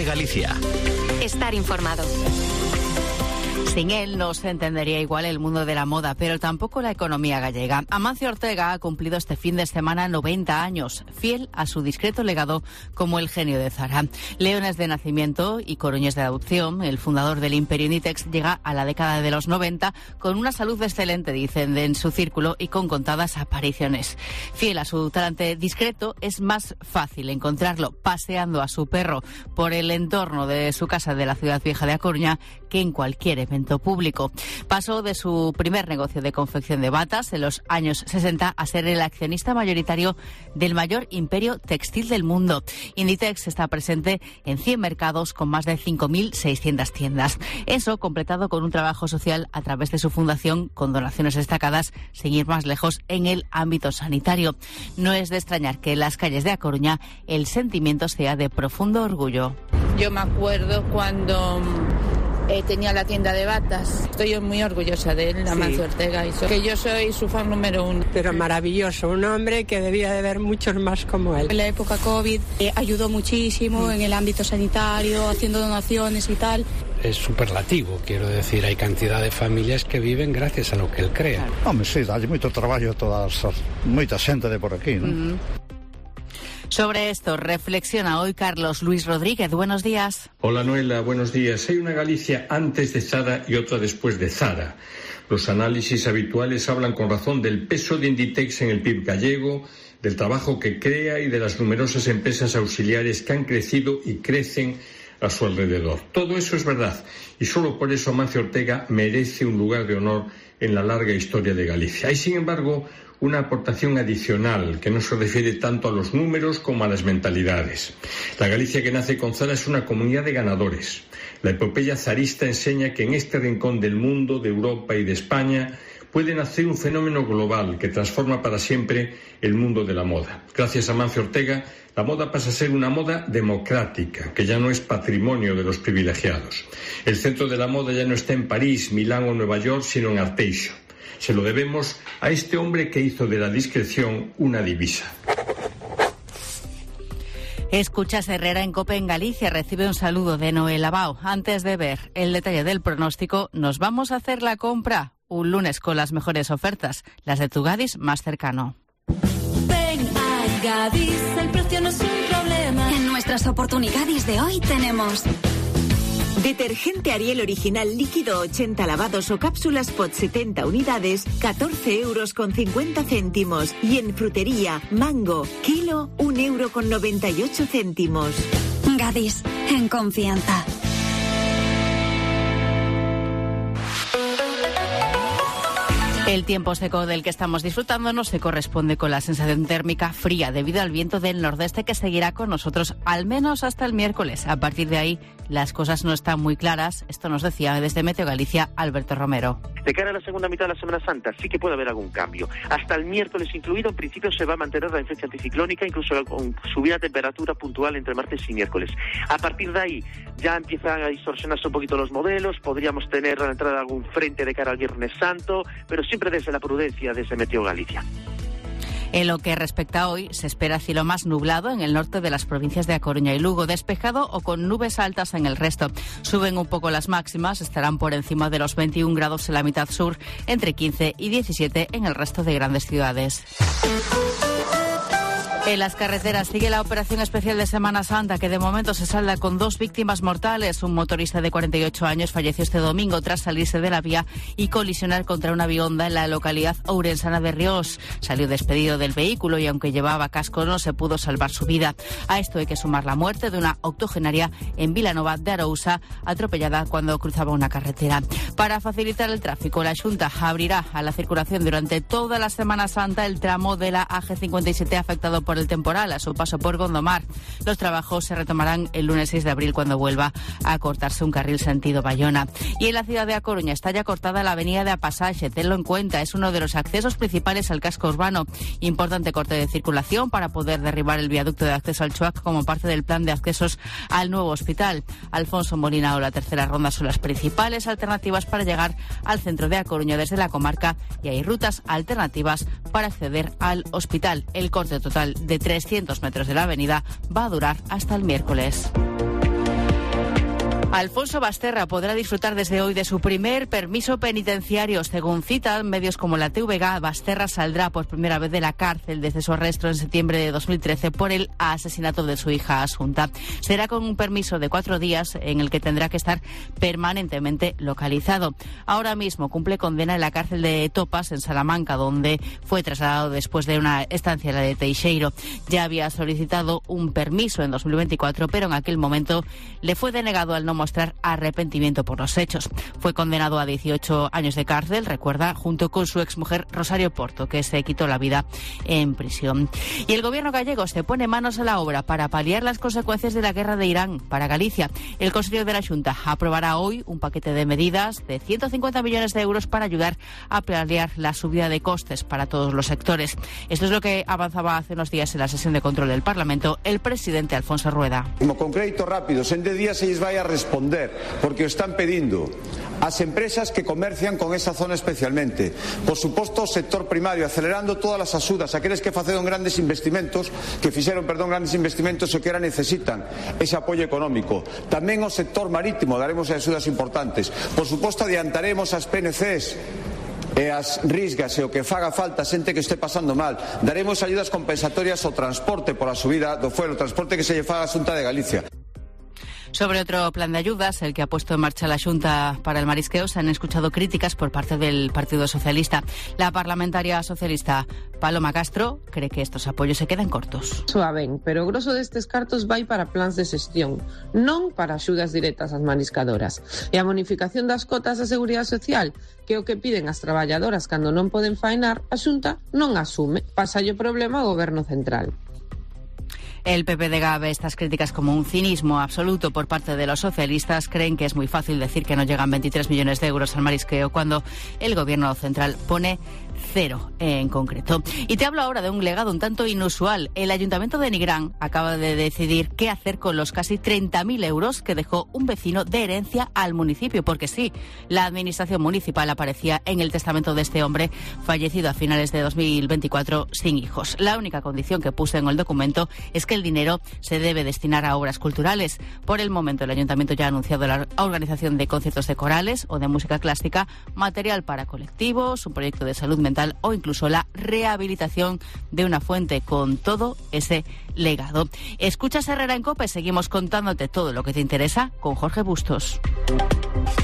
de Galicia. Estar informado. Sin él no se entendería igual el mundo de la moda, pero tampoco la economía gallega. Amancio Ortega ha cumplido este fin de semana 90 años, fiel a su discreto legado como el genio de Zara. Leones de nacimiento y coruñés de adopción, el fundador del Imperio Inditex llega a la década de los 90 con una salud excelente, dicen, en su círculo y con contadas apariciones. Fiel a su talante discreto, es más fácil encontrarlo paseando a su perro por el entorno de su casa de la ciudad vieja de A Coruña que en cualquier evento público. Pasó de su primer negocio de confección de batas en los años 60 a ser el accionista mayoritario del mayor imperio textil del mundo. Inditex está presente en 100 mercados con más de 5.600 tiendas. Eso completado con un trabajo social a través de su fundación con donaciones destacadas, sin ir más lejos, en el ámbito sanitario. No es de extrañar que en las calles de A Coruña el sentimiento sea de profundo orgullo. Yo me acuerdo cuando tenía la tienda de batas. Estoy muy orgullosa de él, Amancio Ortega, que yo soy su fan número 1. Pero maravilloso, un hombre que debía de haber muchos más como él. En la época COVID ayudó muchísimo en el ámbito sanitario, haciendo donaciones y tal. Es superlativo, quiero decir, hay cantidad de familias que viven gracias a lo que él crea. Hombre, sí, hai moito traballo, moita xente de por aquí, ¿no? Sobre esto reflexiona hoy Carlos Luis Rodríguez. Buenos días. Hola Noela, buenos días. Hay una Galicia antes de Zara y otra después de Zara. Los análisis habituales hablan con razón del peso de Inditex en el PIB gallego, del trabajo que crea y de las numerosas empresas auxiliares que han crecido y crecen a su alrededor. Todo eso es verdad y solo por eso Amancio Ortega merece un lugar de honor en la larga historia de Galicia. Hay, sin embargo, una aportación adicional que no se refiere tanto a los números como a las mentalidades. La Galicia que nace con Zara es una comunidad de ganadores. La epopeya zarista enseña que en este rincón del mundo, de Europa y de España, puede nacer un fenómeno global que transforma para siempre el mundo de la moda. Gracias a Amancio Ortega, la moda pasa a ser una moda democrática, que ya no es patrimonio de los privilegiados. El centro de la moda ya no está en París, Milán o Nueva York, sino en Arteixo. Se lo debemos a este hombre que hizo de la discreción una divisa. Escuchas Herrera en COPE en Galicia. Recibe un saludo de Noel Abao. Antes de ver el detalle del pronóstico, nos vamos a hacer la compra un lunes con las mejores ofertas, las de tu Gadis más cercano. Ven a Gadis, el precio no es un problema. En nuestras oportunidades de hoy tenemos detergente Ariel original líquido 80 lavados o cápsulas POT 70 unidades, 14,50 €. Y en frutería, mango, kilo, 1,98 €. Gadis, en confianza. El tiempo seco del que estamos disfrutando no se corresponde con la sensación térmica fría debido al viento del nordeste que seguirá con nosotros al menos hasta el miércoles. A partir de ahí las cosas no están muy claras. Esto nos decía desde Meteo Galicia Alberto Romero. De cara a la segunda mitad de la Semana Santa sí que puede haber algún cambio. Hasta el miércoles incluido, en principio se va a mantener la influencia anticiclónica, incluso con subida de temperatura puntual entre martes y miércoles. A partir de ahí ya empiezan a distorsionarse un poquito los modelos, podríamos tener la entrada de algún frente de cara al Viernes Santo, pero siempre desde la prudencia, desde Meteo Galicia. En lo que respecta a hoy, se espera cielo más nublado en el norte de las provincias de A Coruña y Lugo, despejado o con nubes altas en el resto. Suben un poco las máximas, estarán por encima de los 21 grados en la mitad sur, entre 15 y 17 en el resto de grandes ciudades. En las carreteras sigue la operación especial de Semana Santa, que de momento se salda con 2 víctimas mortales. Un motorista de 48 años falleció este domingo tras salirse de la vía y colisionar contra una bionda en la localidad ourensana de Riós. Salió despedido del vehículo y aunque llevaba casco no se pudo salvar su vida. A esto hay que sumar la muerte de una octogenaria en Vilanova de Arousa, atropellada cuando cruzaba una carretera. Para facilitar el tráfico, la Xunta abrirá a la circulación durante toda la Semana Santa el tramo de la AG57 afectado por el temporal a su paso por Gondomar. Los trabajos se retomarán el lunes 6 de abril cuando vuelva a cortarse un carril sentido Bayona. Y en la ciudad de A Coruña está ya cortada la avenida de A Pasaxe. Tenlo en cuenta, es uno de los accesos principales al casco urbano. Importante corte de circulación para poder derribar el viaducto de acceso al Chuac como parte del plan de accesos al nuevo hospital. Alfonso Molina o la tercera ronda son las principales alternativas para llegar al centro de A Coruña desde la comarca y hay rutas alternativas para acceder al hospital. El corte total de 300 metros de la avenida va a durar hasta el miércoles. Alfonso Basterra podrá disfrutar desde hoy de su primer permiso penitenciario. Según citan medios como la TVG, Basterra saldrá por primera vez de la cárcel desde su arresto en septiembre de 2013 por el asesinato de su hija Asunta. Será con un permiso de 4 días en el que tendrá que estar permanentemente localizado. Ahora mismo cumple condena en la cárcel de Topas, en Salamanca, donde fue trasladado después de una estancia en la de Teixeiro. Ya había solicitado un permiso en 2024, pero en aquel momento le fue denegado al no mostrar arrepentimiento por los hechos. Fue condenado a 18 años de cárcel, recuerda, junto con su exmujer Rosario Porto, que se quitó la vida en prisión. Y el gobierno gallego se pone manos a la obra para paliar las consecuencias de la guerra de Irán para Galicia. El Consejo de la Xunta aprobará hoy un paquete de medidas de 150 millones de euros para ayudar a paliar la subida de costes para todos los sectores. Esto es lo que avanzaba hace unos días en la sesión de control del Parlamento el presidente Alfonso Rueda. Como con créditos rápidos, en 10 días se les vai a responder, porque o están pedindo as empresas que comercian con esa zona especialmente. Por suposto, o sector primario, acelerando todas as axudas, aqueles que fixeron grandes investimentos e que ahora necesitan ese apoio económico. Tamén o sector marítimo, daremos axudas importantes. Por suposto, adiantaremos as PNCs e as risgas e o que faga falta a xente que este pasando mal. Daremos ayudas compensatorias ao transporte por a subida do fuel, o transporte que se lle faga a Xunta de Galicia. Sobre otro plan de ayudas, el que ha puesto en marcha la Xunta para el marisqueo, se han escuchado críticas por parte del Partido Socialista. La parlamentaria socialista Paloma Castro cree que estos apoyos se quedan cortos. Suaven, pero o grosso destes cartos vai para plans de xestión, non para axudas directas ás mariscadoras. E a bonificación das cotas da Seguridade Social, que é o que piden as traballadoras cando non poden faenar, a Xunta non asume. Pasalle o problema ao Goberno Central. El PPDG ve estas críticas como un cinismo absoluto por parte de los socialistas. Creen que es muy fácil decir que no llegan 23 millones de euros al marisqueo cuando el gobierno central pone 0 en concreto. Y te hablo ahora de un legado un tanto inusual. El Ayuntamiento de Nigrán acaba de decidir qué hacer con los casi 30.000 euros que dejó un vecino de herencia al municipio, porque sí, la administración municipal aparecía en el testamento de este hombre fallecido a finales de 2024 sin hijos. La única condición que puso en el documento es que el dinero se debe destinar a obras culturales. Por el momento, el Ayuntamiento ya ha anunciado la organización de conciertos de corales o de música clásica, material para colectivos, un proyecto de salud mental o incluso la rehabilitación de una fuente con todo ese legado. Escuchas Herrera en COPE, seguimos contándote todo lo que te interesa con Jorge Bustos.